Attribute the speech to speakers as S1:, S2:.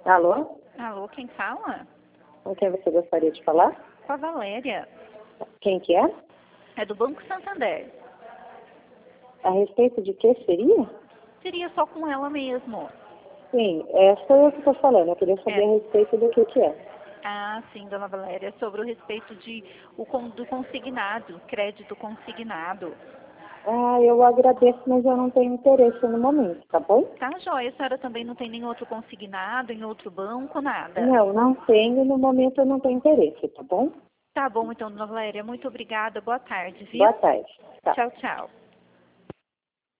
S1: Alô?
S2: Alô, quem fala?
S1: Com quem você gostaria de falar?
S2: Com a Valéria.
S1: Quem que é?
S2: É do Banco Santander.
S1: A respeito de que seria?
S2: Seria só com ela mesmo.
S1: Sim, sou eu que estou falando. Eu queria saber
S2: É.
S1: a respeito do que é.
S2: Ah, sim, dona Valéria, sobre o respeito do consignado, crédito consignado.
S1: Ah, eu agradeço, mas eu não tenho interesse no momento, tá bom?
S2: Tá, joia. A senhora também não tem nenhum outro consignado, em outro banco, nada?
S1: Não tenho. No momento eu não tenho interesse, tá bom?
S2: Tá bom, então, dona Valéria. Muito obrigada. Boa tarde, viu?
S1: Boa tarde. Tá.
S2: Tchau, tchau.